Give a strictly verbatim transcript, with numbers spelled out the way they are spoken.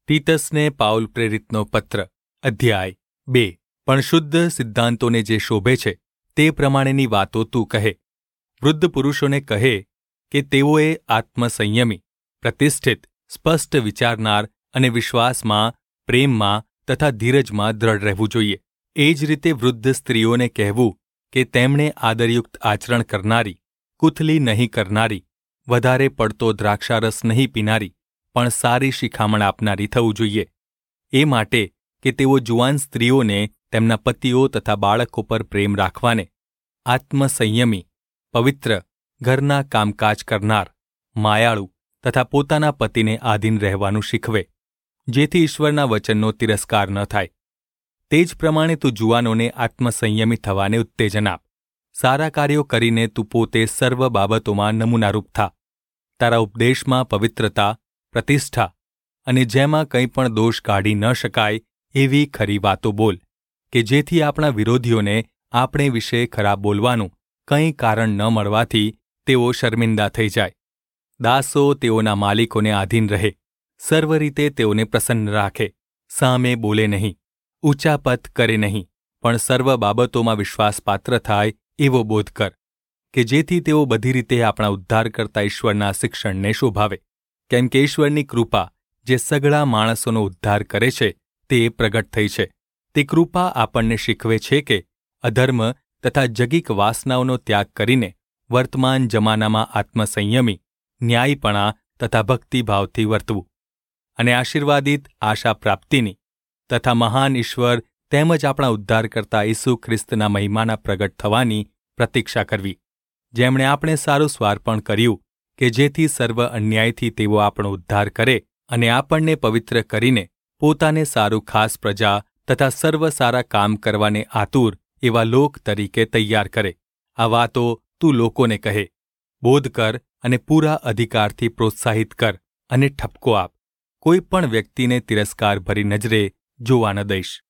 તીતસને Paul પ્રેરિતનો પત્ર અધ્યાય બે. પણ શુદ્ધ સિદ્ધાંતોને જે શોભે છે તે પ્રમાણેની વાતો તું કહે. વૃદ્ધ પુરુષોને કહે કે તેઓએ આત્મસંયમી, પ્રતિષ્ઠિત, સ્પષ્ટ વિચારનાર અને વિશ્વાસમાં, પ્રેમમાં તથા ધીરજમાં દ્રઢ રહેવું જોઈએ. એ જ રીતે વૃદ્ધ સ્ત્રીઓને કહેવું કે તેમણે આદરયુક્ત આચરણ કરનારી, કુથલી નહીં કરનારી, વધારે પડતો દ્રાક્ષારસ નહીં પીનારી, પણ સારી શિખામણ આપનારી થવું જોઈએ. એ માટે કે તેઓ જુવાન સ્ત્રીઓને તેમના પતિઓ તથા બાળકો પર પ્રેમ રાખવાને, આત્મસંયમી, પવિત્ર, ઘરના કામકાજ કરનાર, માયાળુ તથા પોતાના પતિને આધીન રહેવાનું શીખવે, જેથી ઈશ્વરના વચનનો તિરસ્કાર ન થાય. તે જ પ્રમાણે તું જુવાનોને આત્મસંયમી થવાને ઉત્તેજન આપ. સારા કાર્યો કરીને તું પોતે સર્વ બાબતોમાં નમૂનારૂપ થા. તારા ઉપદેશમાં પવિત્રતા, પ્રતિષ્ઠા અને જેમાં કંઈ પણ દોષ કાઢી ન શકાય એવી ખરી વાતો બોલ, કે જેથી આપણા વિરોધીઓને આપણે વિશે ખરાબ બોલવાનું કંઈ કારણ ન મળવાથી તેઓ શર્મિંદા થઈ જાય. દાસો તેઓના માલિકોને આધીન રહે, સર્વ રીતે તેઓને પ્રસન્ન રાખે, સામે બોલે નહીં, ઊંચાપત કરે નહીં, પણ સર્વ બાબતોમાં વિશ્વાસપાત્ર થાય એવો બોધ કર, કે જેથી તેઓ બધી રીતે આપણા ઉદ્ધારકર્તા ઈશ્વરના શિક્ષણને શોભાવે. કેમ કે ઈશ્વરની કૃપા જે સઘળા માણસોનો ઉદ્ધાર કરે છે તે પ્રગટ થઈ છે. તે કૃપા આપણને શીખવે છે કે અધર્મ તથા જગીક વાસનાઓનો ત્યાગ કરીને વર્તમાન જમાનામાં આત્મસંયમી, ન્યાયીપણા તથા ભક્તિભાવથી વર્તવું, અને આશીર્વાદિત આશા પ્રાપ્તિની તથા મહાન ઈશ્વર તેમજ આપણા ઉદ્ધારકર્તા ઈસુ ખ્રિસ્તના મહિમાના પ્રગટ થવાની પ્રતીક્ષા કરવી, જેમણે આપણે સારું સ્વાર્પણ કર્યું કે જેથી સર્વ અન્યાયથી તેઓ આપણો ઉદ્ધાર કરે અને આપણને પવિત્ર કરીને પોતાને સારું ખાસ પ્રજા તથા સર્વ સારા કામ કરવાને આતુર એવા લોક તરીકે તૈયાર કરે. આ વાતો તું લોકોને કહે, બોધ કર અને પૂરા અધિકારથી પ્રોત્સાહિત કર અને ઠપકો આપ. કોઈ પણ વ્યક્તિને તિરસ્કાર ભરી નજરે જોવા ન દઈશ.